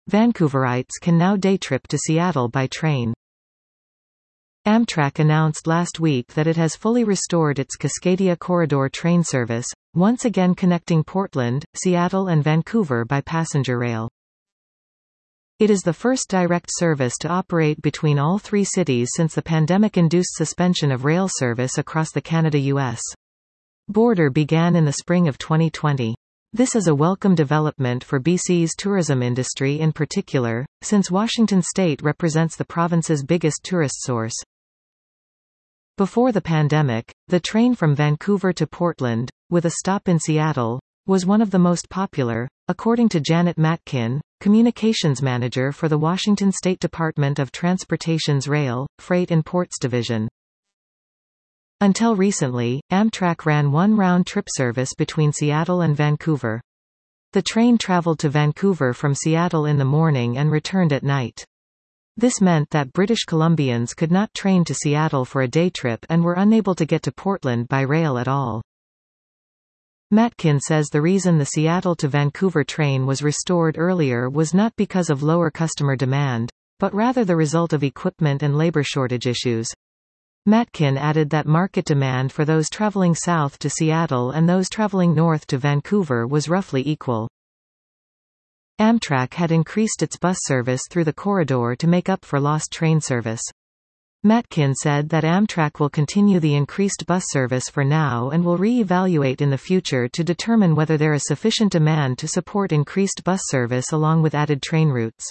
Vancouverites can now day trip to Seattle by train. Amtrak announced last week that it has fully restored its Cascadia Corridor train service, once again connecting Portland, Seattle and Vancouver by passenger rail. It is the first direct service to operate between all three cities since the pandemic-induced suspension of rail service across the Canada-US border began in the spring of 2020. This is a welcome development for BC's tourism industry in particular, since Washington state represents the province's biggest tourist source. Before the pandemic, the train from Vancouver to Portland, with a stop in Seattle, was one of the most popular, according to Janet Matkin, communications manager for the Washington State Department of Transportation's Rail, Freight and Ports Division. Until recently, Amtrak ran one round-trip service between Seattle and Vancouver. The train traveled to Vancouver from Seattle in the morning and returned at night. This meant that British Columbians could not train to Seattle for a day trip and were unable to get to Portland by rail at all. Matkin says the reason the Seattle to Vancouver train was restored earlier was not because of lower customer demand, but rather the result of equipment and labor shortage issues. Matkin added that market demand for those traveling south to Seattle and those traveling north to Vancouver was roughly equal. Amtrak had increased its bus service through the corridor to make up for lost train service. Matkin said that Amtrak will continue the increased bus service for now and will re-evaluate in the future to determine whether there is sufficient demand to support increased bus service along with added train routes.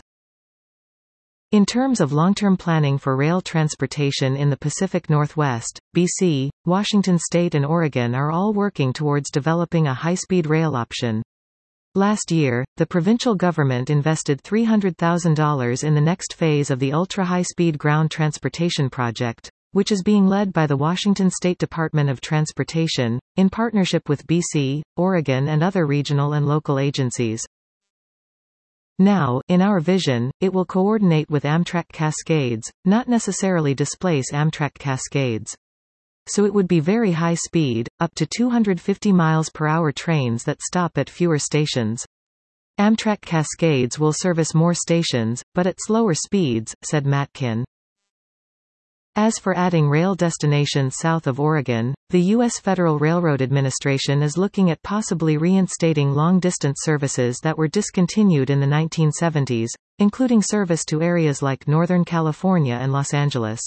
In terms of long-term planning for rail transportation in the Pacific Northwest, BC, Washington State and Oregon are all working towards developing a high-speed rail option. Last year, the provincial government invested $300,000 in the next phase of the ultra-high-speed ground transportation project, which is being led by the Washington State Department of Transportation, in partnership with BC, Oregon and other regional and local agencies. Now, in our vision, it will coordinate with Amtrak Cascades, not necessarily displace Amtrak Cascades. So it would be very high speed, up to 250 miles per hour trains that stop at fewer stations. Amtrak Cascades will service more stations, but at slower speeds, said Matkin. As for adding rail destinations south of Oregon, the U.S. Federal Railroad Administration is looking at possibly reinstating long-distance services that were discontinued in the 1970s, including service to areas like Northern California and Los Angeles.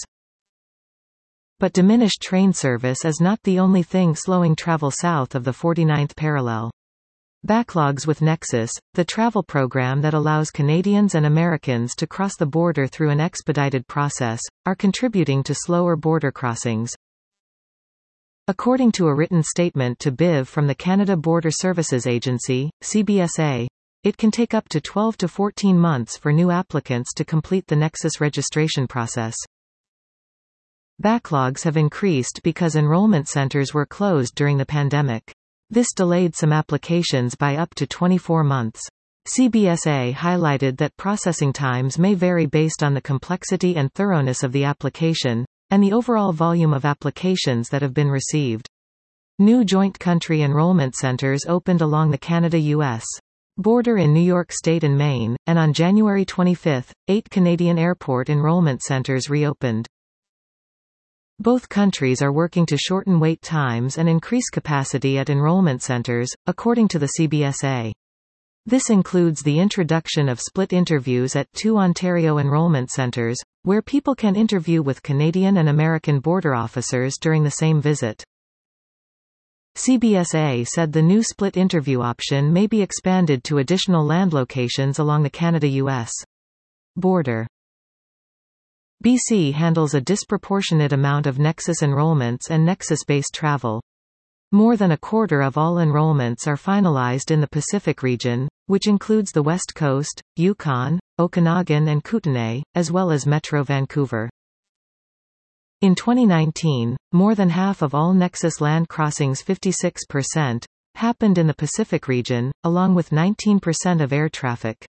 But diminished train service is not the only thing slowing travel south of the 49th parallel. Backlogs with Nexus, the travel program that allows Canadians and Americans to cross the border through an expedited process, are contributing to slower border crossings. According to a written statement to BIV from the Canada Border Services Agency, CBSA, it can take up to 12 to 14 months for new applicants to complete the Nexus registration process. Backlogs have increased because enrollment centers were closed during the pandemic. This delayed some applications by up to 24 months. CBSA highlighted that processing times may vary based on the complexity and thoroughness of the application, and the overall volume of applications that have been received. New joint country enrollment centers opened along the Canada-US border in New York State and Maine, and on January 25, 8 Canadian airport enrollment centers reopened. Both countries are working to shorten wait times and increase capacity at enrollment centers, according to the CBSA. This includes the introduction of split interviews at 2 Ontario enrollment centers, where people can interview with Canadian and American border officers during the same visit. CBSA said the new split interview option may be expanded to additional land locations along the Canada-US border. BC handles a disproportionate amount of Nexus enrollments and Nexus-based travel. More than a quarter of all enrollments are finalized in the Pacific region, which includes the West Coast, Yukon, Okanagan and Kootenay, as well as Metro Vancouver. In 2019, more than half of all Nexus land crossings, 56%, happened in the Pacific region, along with 19% of air traffic.